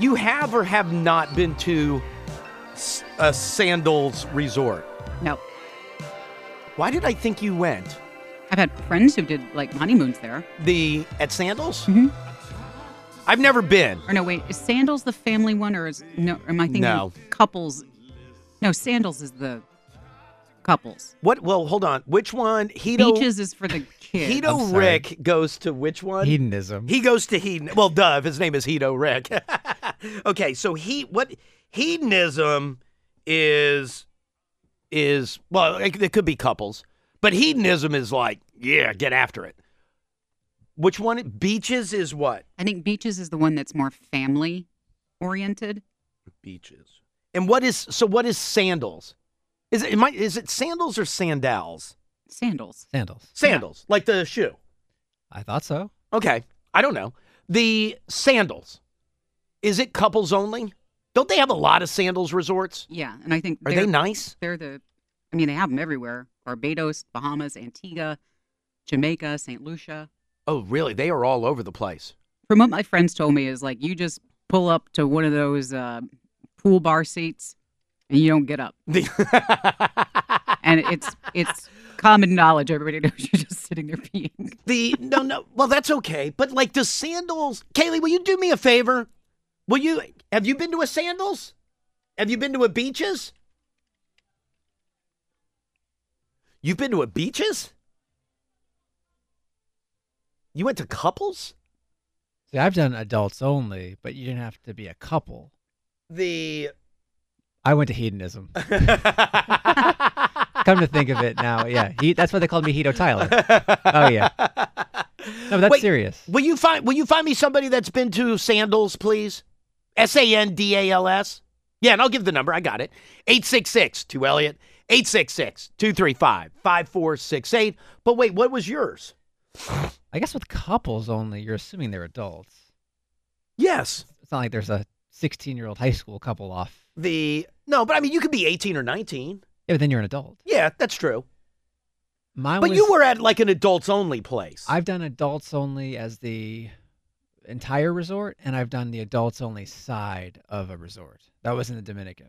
You have or have not been to a Sandals resort? No. Why did I think you went? I've had friends who did like honeymoons there. At Sandals? Mm-hmm. I've never been. Or no, wait, is Sandals the family one, or is no? Am I thinking No. Couples? No, Sandals is the couples. What? Well, hold on. Which one? Beaches is for the kids. Hedo Rick goes to which one? Hedonism. He goes to Hedon. Well, duh, if his name is Hedo Rick. Okay, so hedonism is well, it could be couples, but hedonism is like, yeah, get after it. Which one? Beaches is what? I think Beaches is the one that's more family oriented. Beaches. And what is Sandals? Is it sandals or sandals? Sandals. Sandals, like the shoe. I thought so. Okay, I don't know. The Sandals, is it couples only? Don't they have a lot of Sandals resorts? Yeah, and I think Are they nice? They have them everywhere. Barbados, Bahamas, Antigua, Jamaica, St. Lucia. Oh, really? They are all over the place. From what my friends told me is like you just pull up to one of those pool bar seats and you don't get up. And it's common knowledge. Everybody knows you're just sitting there peeing. No. Well, that's okay. But like the Sandals, Kaylee, will you do me a favor? Have you been to a Sandals? Have you been to a Beaches? You've been to a Beaches? You went to couples? See, I've done adults only, but you didn't have to be a couple. I went to hedonism. Come to think of it now, yeah. That's why they called me Hedo Tyler. Oh, yeah. No, but that's serious. Will you find me somebody that's been to Sandals, please? Sandals? Yeah, and I'll give the number. I got it. 866-2-ELLIOT. 866-235-5468. But wait, what was yours? I guess with couples only, you're assuming they're adults. Yes. It's not like there's a 16-year-old high school couple off. No, but I mean, you could be 18 or 19. Yeah, but then you're an adult. Yeah, that's true. You were at like an adults-only place. I've done adults only as the entire resort, and I've done the adults only side of a resort. That was in the Dominican.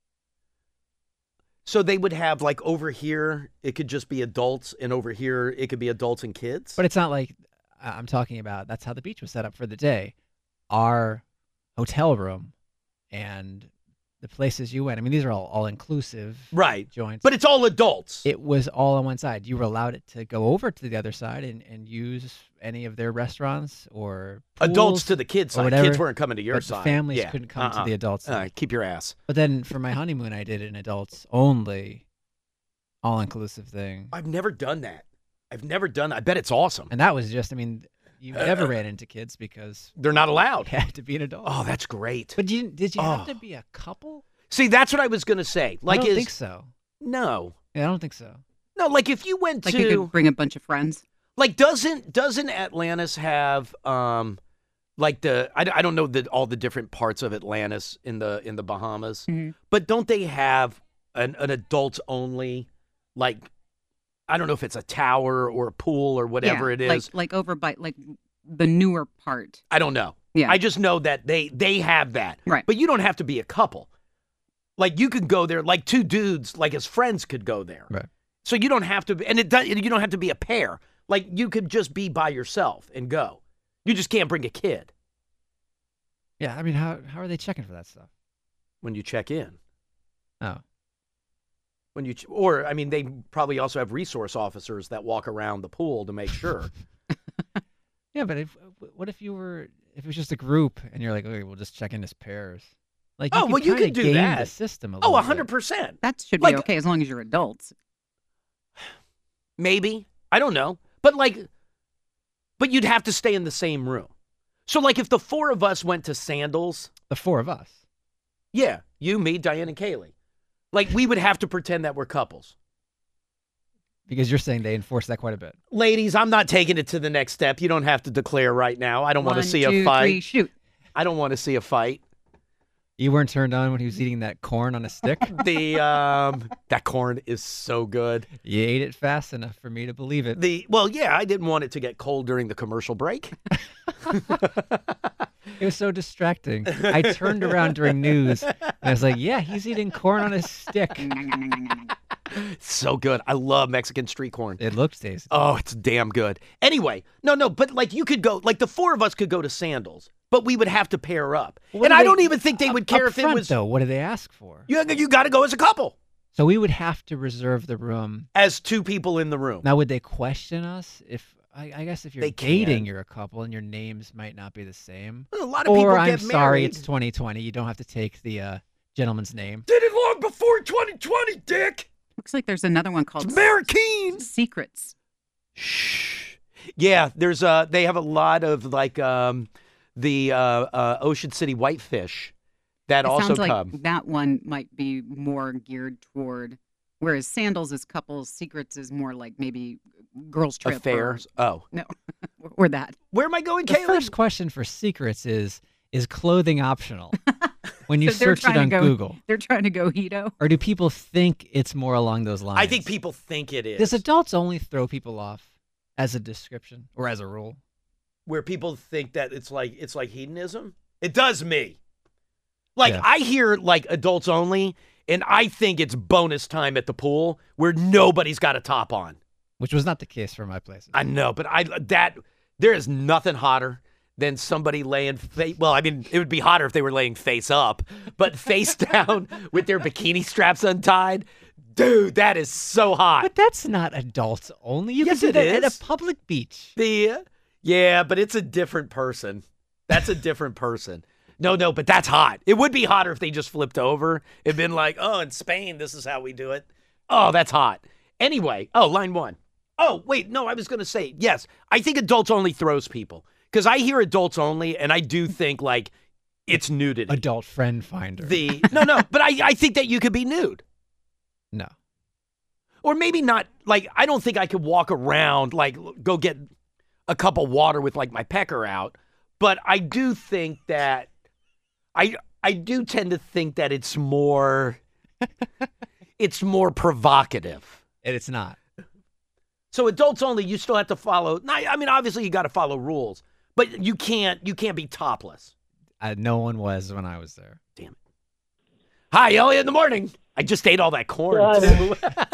So they would have like over here, it could just be adults, and over here, it could be adults and kids? But it's not like I'm talking about that's how the beach was set up for the day. Our hotel room and the places you went, I mean, these are all inclusive joints. But it's all adults. It was all on one side. You were allowed it to go over to the other side and use any of their restaurants or pools adults to the kids' side. Whatever, kids weren't coming to your but side. The families couldn't come to the adults side. Keep your ass. But then for my honeymoon, I did an adults only, all-inclusive thing. I've never done that. I bet it's awesome. And that was just, I mean, you never ran into kids because they're not allowed. You had to be an adult. Oh, that's great. But did you have to be a couple? See, that's what I was going to say. I don't think so. No. Yeah, I don't think so. No, like if you went to... Like you could bring a bunch of friends? Like doesn't Atlantis have like I don't know all the different parts of Atlantis in the Bahamas, but don't they have an adults only, like, I don't know if it's a tower or a pool or whatever it is. Like over by like the newer part. I don't know. Yeah. I just know that they have that. Right. But you don't have to be a couple. Like you could go there, like two dudes, like as friends could go there. Right. So you don't have to, you don't have to be a pair. Like you could just be by yourself and go. You just can't bring a kid. Yeah, I mean, how are they checking for that stuff? When you check in. Oh. Or I mean, they probably also have resource officers that walk around the pool to make sure. Yeah, but what if it was just a group and you're like, okay, we'll just check in as pairs. Like, you can do that. The system a little 100%. That should be okay as long as you're adults. Maybe. I don't know. But you'd have to stay in the same room. So like if the four of us went to Sandals. The four of us? Yeah. You, me, Diane, and Kaylee. Like we would have to pretend that we're couples. Because you're saying they enforce that quite a bit. Ladies, I'm not taking it to the next step. You don't have to declare right now. I don't want to see a fight. 1, 2, 3, shoot. I don't want to see a fight. You weren't turned on when he was eating that corn on a stick? That corn is so good. You ate it fast enough for me to believe it. Well, yeah, I didn't want it to get cold during the commercial break. It was so distracting. I turned around during news, and I was like, yeah, he's eating corn on a stick. So good. I love Mexican street corn. It looks tasty. Oh, it's damn good. Anyway, no, but like you could go, like the four of us could go to Sandals, but we would have to pair up. And I don't even think they would care if it was. Though, what do they ask for? You got to go as a couple. So we would have to reserve the room. As two people in the room. Now, would they question us if... I guess if you're dating, you're a couple, and your names might not be the same. A lot of people get married. I'm sorry, it's 2020. You don't have to take the gentleman's name. Did it long before 2020, Dick. Looks like there's another one called American Secrets. Shh. Yeah, there's they have a lot of like the Ocean City Whitefish that also sounds like come. That one might be more geared toward. Whereas Sandals is couples, Secrets is more like maybe girls' trip. Affairs. No, or that. Where am I going, The Caitlin? first question for Secrets is clothing optional? When you search it on Google. They're trying to go Hito. Or do people think it's more along those lines? I think people think it is. Does adults only throw people off as a description or as a rule? Where people think that it's like hedonism? It does me. Like I hear like adults only, and I think it's bonus time at the pool where nobody's got a top on. Which was not the case for my places. I know, but there is nothing hotter than somebody laying well, I mean, it would be hotter if they were laying face up, but face down with their bikini straps untied. Dude, that is so hot. But that's not adults only. You can do that at a public beach. Yeah, but it's a different person. That's a different person. No, but that's hot. It would be hotter if they just flipped over. It'd been like, oh, in Spain, this is how we do it. Oh, that's hot. Anyway, line one. Oh, wait, no, I was going to say, yes, I think adults only throws people. Because I hear adults only, and I do think, like, it's nudity. Adult friend finder. No, but I think that you could be nude. No. Or maybe not, like, I don't think I could walk around, like, go get a cup of water with, like, my pecker out. But I do think that, I do tend to think that it's more provocative. And it's not. So adults only, you still have to follow. I mean, obviously you got to follow rules, but you can't be topless. No one was when I was there. Damn it. Hi, Elliot in the morning. I just ate all that corn too.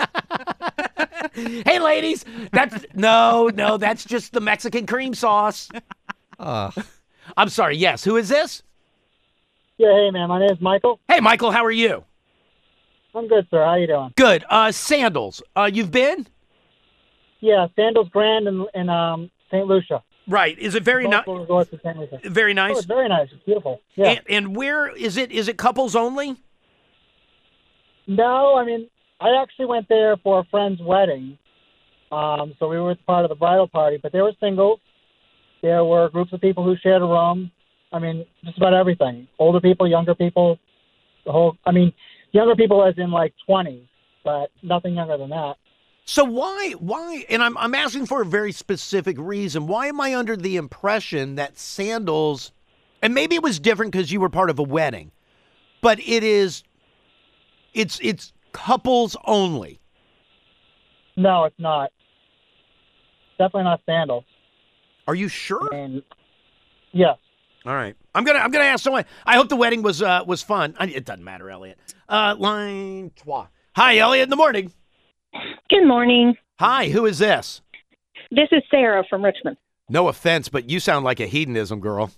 Hey, ladies. That's just the Mexican cream sauce. I'm sorry. Yes. Who is this? Yeah. Hey, man. My name is Michael. Hey, Michael. How are you? I'm good, sir. How you doing? Good. Sandals. You've been? Yeah, Sandals Grand in St. Lucia. Right. Is it very nice? Very nice. Oh, it's very nice. It's beautiful. Yeah. And where is it? Is it couples only? No, I mean, I actually went there for a friend's wedding. So we were part of the bridal party, but there were singles. There were groups of people who shared a room. I mean, just about everything. Older people, younger people, younger people as in like 20s, but nothing younger than that. So why, and I'm asking for a very specific reason, why am I under the impression that Sandals, and maybe it was different because you were part of a wedding, but it's couples only? No, it's not. Definitely not Sandals. Are you sure? Yes. All right. I'm gonna ask someone. I hope the wedding was fun. It doesn't matter, Elliot. Line 3. Hi, Elliot in the morning. Good morning. Hi, who is this? This is Sarah from Richmond. No offense, but you sound like a hedonism girl.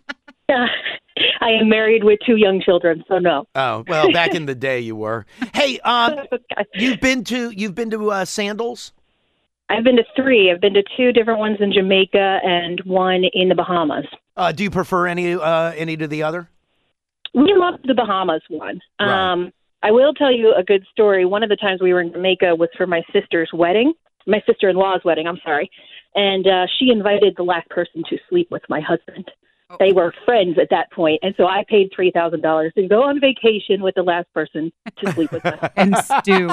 I am married with 2 young children, so no. Oh, well, back in the day you were. Hey, you've been to Sandals? I've been to 3. I've been to 2 different ones in Jamaica and 1 in the Bahamas. Do you prefer any to the other? We love the Bahamas one. Right. I will tell you a good story. One of the times we were in Jamaica was for my sister's wedding, my sister-in-law's wedding, I'm sorry. And she invited the last person to sleep with my husband. Oh. They were friends at that point, and so I paid $3,000 to go on vacation with the last person to sleep with them. And stew.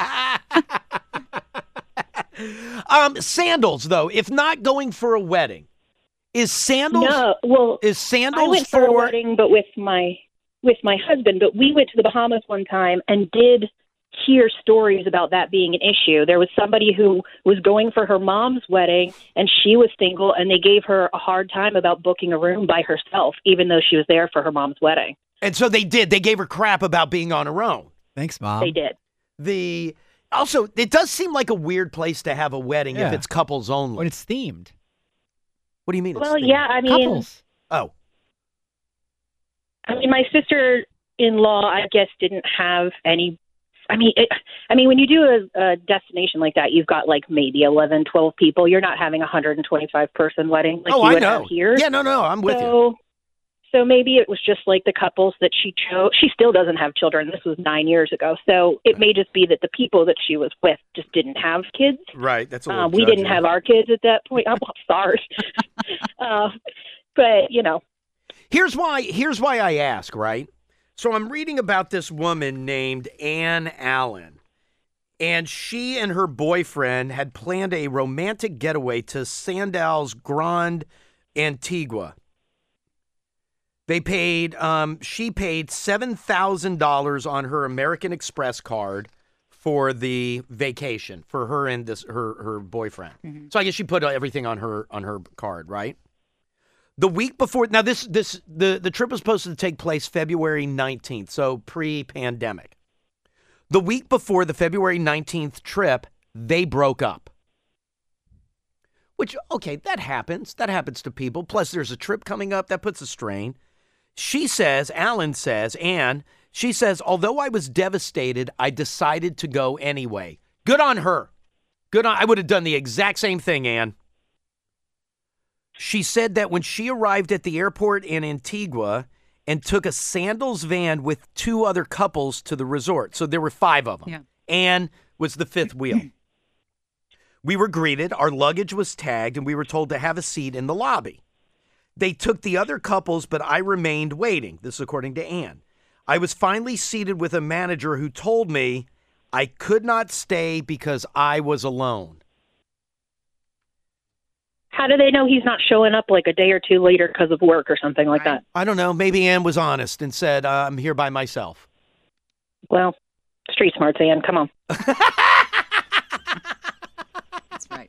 Sandals, though, if not going for a wedding, is Sandals? No, well, is Sandals I went for a wedding, but with my husband. But we went to the Bahamas one time and did hear stories about that being an issue. There was somebody who was going for her mom's wedding, and she was single, and they gave her a hard time about booking a room by herself, even though she was there for her mom's wedding. And so they did. They gave her crap about being on her own. Thanks, Mom. They did. Also, it does seem like a weird place to have a wedding if it's couples only. When it's themed. What do you mean? Well, yeah, I mean, couples. Oh, I mean, my sister-in-law, I guess, didn't have any. I mean, when you do a destination like that, you've got like maybe 11, 12 people. You're not having a 125-person wedding like you would have here. Yeah, no, I'm with you. So maybe it was just like the couples that she chose. She still doesn't have children. This was 9 years ago. So it may just be that the people that she was with just didn't have kids. Right. That's a little we didn't have our kids at that point. I'm sorry. But, you know. Here's why I ask, right? So I'm reading about this woman named Ann Allen, and she and her boyfriend had planned a romantic getaway to Sandals Grande Antigua. She paid $7,000 on her American Express card for the vacation for her and her boyfriend. Mm-hmm. So I guess she put everything on her card, right? The week before, now the trip was supposed to take place February 19th, so pre-pandemic. The week before the February 19th trip, they broke up. Which, okay, that happens. That happens to people. Plus, there's a trip coming up that puts a strain. She says, Anne, she says, although I was devastated, I decided to go anyway. Good on her. I would have done the exact same thing, Anne. She said that when she arrived at the airport in Antigua and took a Sandals van with 2 other couples to the resort. So there were 5 of them. Yeah. Anne was the 5th wheel. We were greeted, our luggage was tagged, and we were told to have a seat in the lobby. They took the other couples, but I remained waiting. This is according to Anne. I was finally seated with a manager who told me I could not stay because I was alone. How do they know he's not showing up like a day or 2 later because of work or something like that? I don't know. Maybe Ann was honest and said, I'm here by myself. Well, street smarts, Ann. Come on. That's right.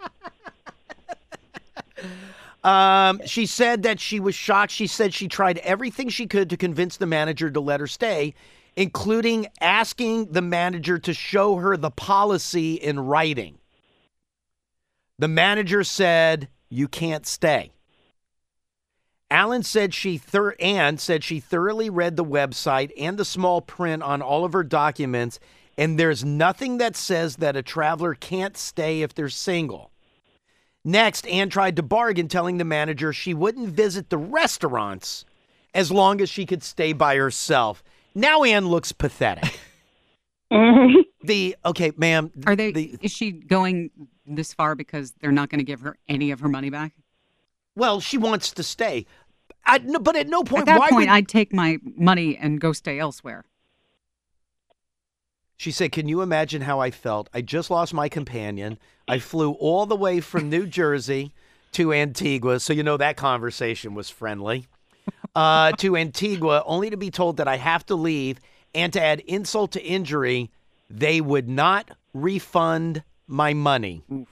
She said that she was shocked. She said she tried everything she could to convince the manager to let her stay, including asking the manager to show her the policy in writing. The manager said, you can't stay. Anne said she thoroughly read the website and the small print on all of her documents, and there's nothing that says that a traveler can't stay if they're single. Next, Anne tried to bargain, telling the manager she wouldn't visit the restaurants as long as she could stay by herself. Now Anne looks pathetic. Okay, ma'am. Is she going this far because they're not going to give her any of her money back? Well, she wants to stay. But at no point... At that point, I'd take my money and go stay elsewhere. She said, can you imagine how I felt? I just lost my companion. I flew all the way from New Jersey to Antigua, so you know that conversation was friendly, to Antigua, only to be told that I have to leave, and to add insult to injury, they would not refund my money. Oof.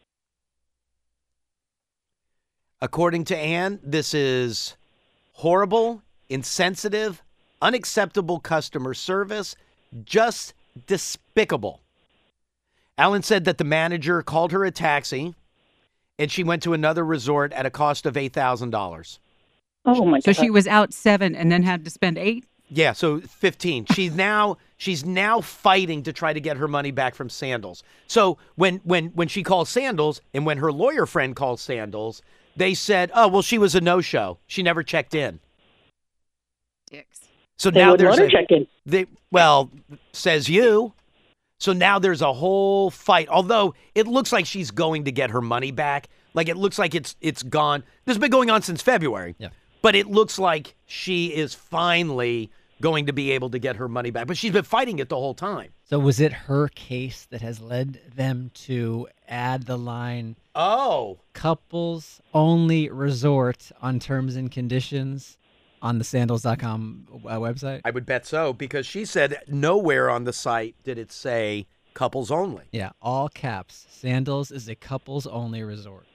According to Anne, this is horrible, insensitive, unacceptable customer service, just despicable. Allen said that the manager called her a taxi, and she went to another resort at a cost of $8,000. Oh my God! So she was out 7 and then had to spend 8. Yeah, so 15. She's now fighting to try to get her money back from Sandals. So when she calls Sandals and when her lawyer friend calls Sandals, they said, "Oh, well, she was a no-show. She never checked in." Dicks. So they now there's check in. Says you. So now there's a whole fight. Although it looks like she's going to get her money back. Like it looks like it's gone. This has been going on since February. Yeah. But it looks like she is finally going to be able to get her money back. But she's been fighting it the whole time. So was it her case that has led them to add the line, couples only resort on terms and conditions on the sandals.com website? I would bet so, because she said nowhere on the site did it say couples only. Yeah, all caps. Sandals is a couples only resort.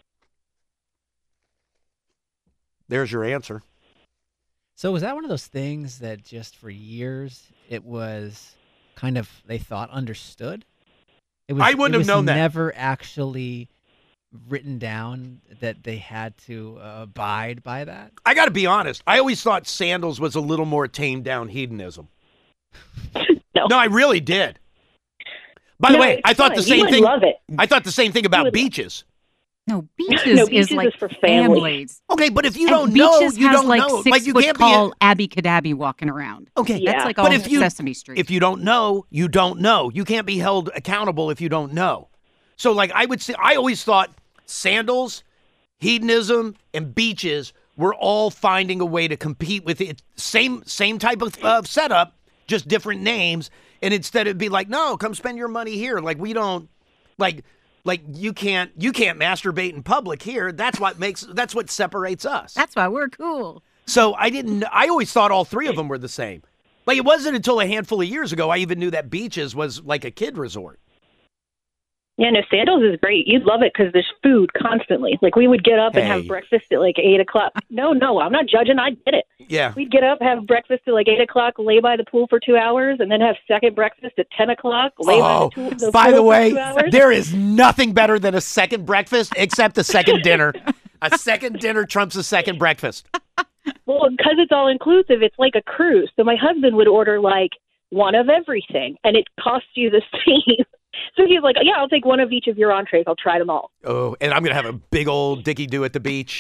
There's your answer. So was that one of those things that just for years it was kind of, they thought understood? I wouldn't have known that. Never actually written down that they had to abide by that? I got to be honest. I always thought sandals was a little more tamed down hedonism. No, I really did. By the way, I thought the same thing. Love it. I thought the same thing about beaches. No, beaches is like for families. families. Okay, but if you And don't know, beaches you has don't like know. 6 Like you foot can't tall be. Abby Cadabby walking around. Okay, Yeah. That's like but all if you Sesame Street. if you don't know, you don't know. You can't be held accountable if you don't know. So, like, I would say, I always thought sandals, hedonism, and beaches were all finding a way to compete with it. Same type of setup, just different names. And instead it'd be like, no, come spend your money here. Like, we don't, like you can't masturbate in public here. That's what separates us. That's why we're cool. So I always thought all three of them were the same. Like, it wasn't until a handful of years ago I even knew that beaches was like a kid resort. Yeah, no, Sandals is great. You'd love it because there's food constantly. Like, we would get up and have breakfast at like 8 o'clock. No, I'm not judging. I did it. Yeah. We'd get up, have breakfast at like 8 o'clock, lay by the pool for 2 hours, and then have second breakfast at 10 o'clock, lay by the pool by the way, for 2 hours. there is nothing better than a second breakfast except a second dinner. A second dinner trumps a second breakfast. Well, because it's all inclusive, it's like a cruise. So my husband would order like one of everything, and it costs you the same. So he's like, yeah, I'll take one of each of your entrees. I'll try them all. Oh, and I'm going to have a big old Dickie-do at the beach.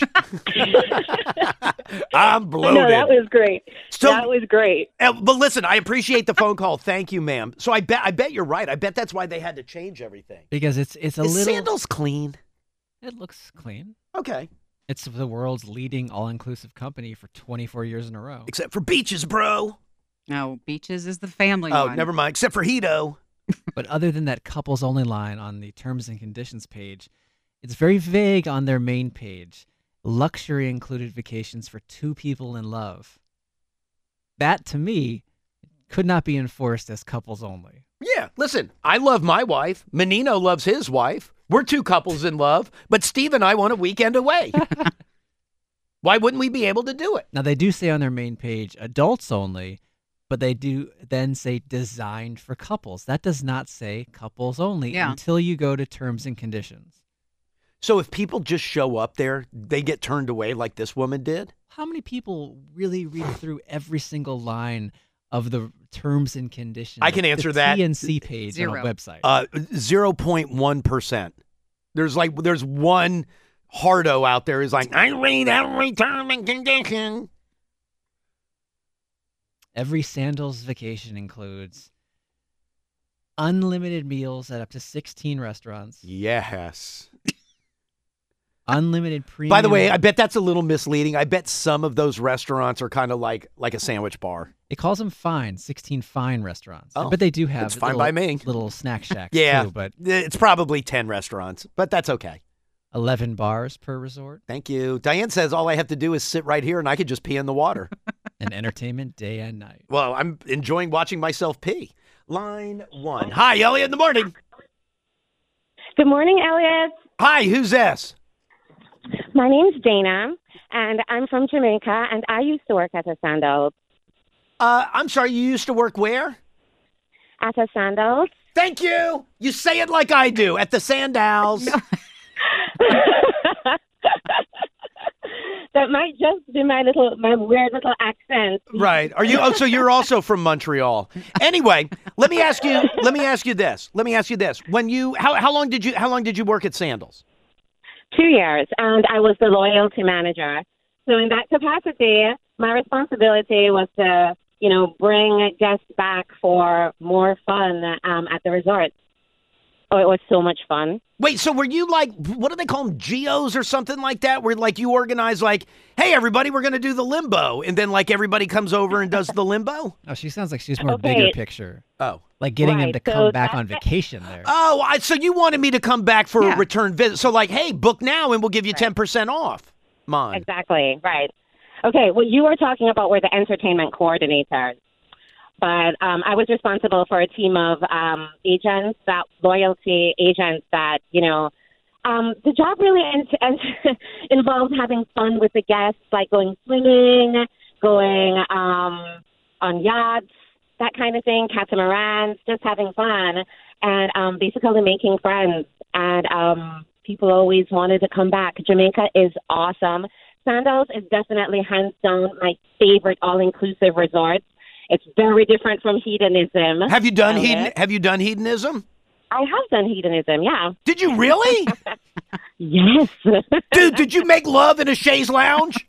I'm bloated. No, that was great. That was great. But listen, I appreciate the phone call. Thank you, ma'am. So I bet you're right. I bet that's why they had to change everything. Because it's a little... Sandals clean? It looks clean. Okay. It's the world's leading all-inclusive company for 24 years in a row. Except for beaches, bro. No, beaches is the family one. one. Never mind. Except for Hedo. But other than that couples only line on the terms and conditions page, it's very vague on their main page. Luxury included vacations for 2 people in love. That, to me, could not be enforced as couples only. Yeah, listen, I love my wife. Menino loves his wife. We're 2 couples in love, but Steve and I want a weekend away. Why wouldn't we be able to do it? Now, they do say on their main page, adults only, but they do then say designed for couples. That does not say couples only until you go to terms and conditions. So if people just show up there, they get turned away like this woman did? How many people really read through every single line of the terms and conditions? I can answer that. TNC page 0. on a website. 0.1%. There's one hardo out there who's like, I read every term and condition. Every Sandals vacation includes unlimited meals at up to 16 restaurants. Yes. Unlimited premium. By the way, I bet that's a little misleading. I bet some of those restaurants are kind of like a sandwich bar. It calls them fine, 16 fine restaurants. Oh, but they do have it's fine by me. Little snack shacks yeah, too. But it's probably 10 restaurants, but that's okay. 11 bars per resort. Thank you. Diane says all I have to do is sit right here and I could just pee in the water. And entertainment day and night. Well, I'm enjoying watching myself pee. Line 1. Hi, Elliot, in the morning. Good morning, Elliot. Hi, who's this? My name's Dana, and I'm from Jamaica, and I used to work at a Sandals. I'm sorry, you used to work where? At a Sandals. Thank you. You say it like I do, at the Sandals. That might just be my weird little accent. Right. Are you? Oh, so you're also from Montreal. Anyway, let me ask you this. When you how long did you work at Sandals? 2 years, and I was the loyalty manager. So in that capacity, my responsibility was to, bring guests back for more fun at the resort. Oh, it was so much fun. Wait, so were you like, what do they call them, geos or something like that? Where like you organize like, hey, everybody, we're going to do the limbo. And then like everybody comes over and does the limbo? Oh, she sounds like she's more bigger picture. Oh. Like getting them to come back on vacation there. Oh, so you wanted me to come back for a return visit. So like, hey, book now and we'll give you 10% off. Mon. Exactly, right. Okay, what you were talking about were the entertainment coordinators. But I was responsible for a team of agents, loyalty agents that, the job really involves having fun with the guests, like going swimming, going on yachts, that kind of thing, catamarans, just having fun, and basically making friends. And people always wanted to come back. Jamaica is awesome. Sandals is definitely hands down my favorite all-inclusive resort. It's very different from hedonism. Have you done hedonism? I have done hedonism, yeah. Did you really? Yes. Dude, did you make love in a chaise lounge?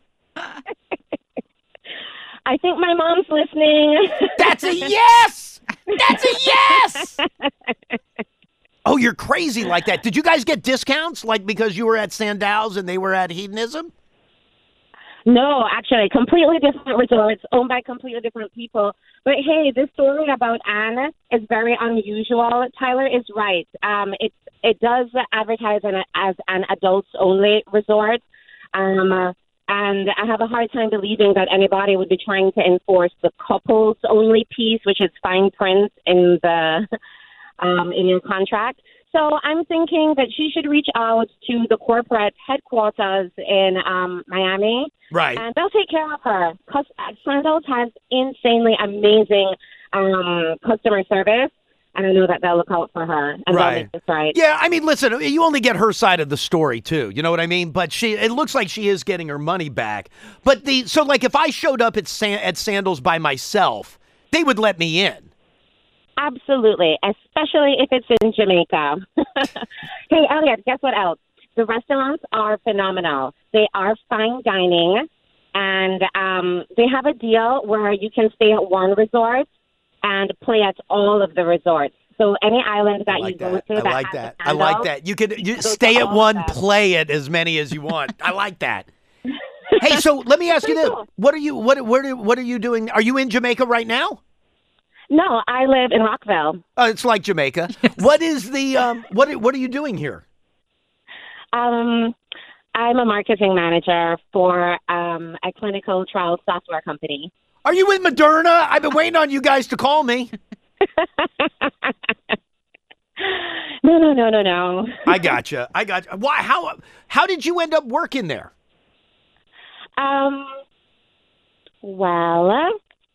I think my mom's listening. That's a yes! That's a yes! Oh, you're crazy like that. Did you guys get discounts, like because you were at Sandals and they were at hedonism? No, actually, completely different resorts owned by completely different people. But hey, this story about Anne is very unusual. Tyler is right. It does advertise as an adults-only resort. And I have a hard time believing that anybody would be trying to enforce the couples-only piece, which is fine print in the in your contract. So I'm thinking that she should reach out to the corporate headquarters in Miami. Right. And they'll take care of her. Because Sandals has insanely amazing customer service. And I know that they'll look out for her. And they'll make this right. Yeah, I mean, listen, you only get her side of the story, too. You know what I mean? But it looks like she is getting her money back. But so if I showed up at Sandals by myself, they would let me in. Absolutely, especially if it's in Jamaica. Hey, Elliot, guess what else? The restaurants are phenomenal. They are fine dining, and they have a deal where you can stay at one resort and play at all of the resorts. So any island that you go to, I like that. You stay at one, play it as many as you want. I like that. Hey, so let me ask you this: what are you doing? Are you in Jamaica right now? No, I live in Rockville. It's like Jamaica. What is the what are you doing here? I'm a marketing manager for a clinical trial software company. Are you with Moderna? I've been waiting on you guys to call me. No. I gotcha. Why? How did you end up working there? Well,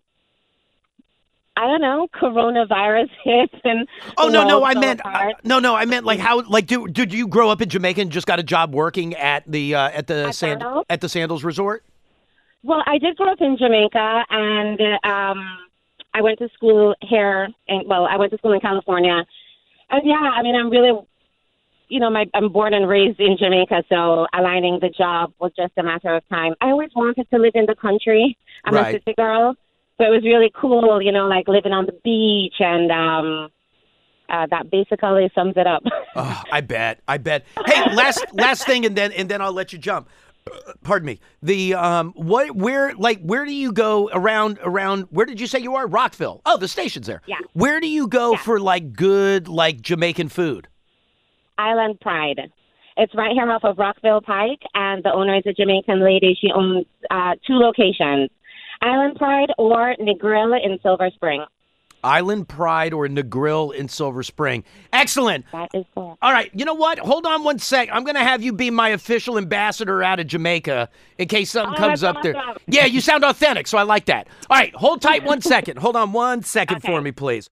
I don't know. Coronavirus hit and I meant like how did you grow up in Jamaica and just got a job working at the Sandals Resort? Well, I did grow up in Jamaica, and I went to school here. I went to school in California, and yeah, I mean, I'm really, I'm born and raised in Jamaica, so aligning the job was just a matter of time. I always wanted to live in the country. I'm a city girl. So it was really cool, like living on the beach, and that basically sums it up. Oh, I bet. Hey, last thing, and then I'll let you jump. Pardon me. The where do you go around? Where did you say you are? Rockville. Oh, the station's there. Yeah. Where do you go for good Jamaican food? Island Pride. It's right here off of Rockville Pike, and the owner is a Jamaican lady. She owns 2 locations. Island Pride or Negril in Silver Spring. Island Pride or Negril in Silver Spring. Excellent. That is cool. All right. You know what? Hold on one sec. I'm going to have you be my official ambassador out of Jamaica in case something comes up there. Yeah, you sound authentic, so I like that. All right. Hold tight 1 second. Hold on 1 second for me, please.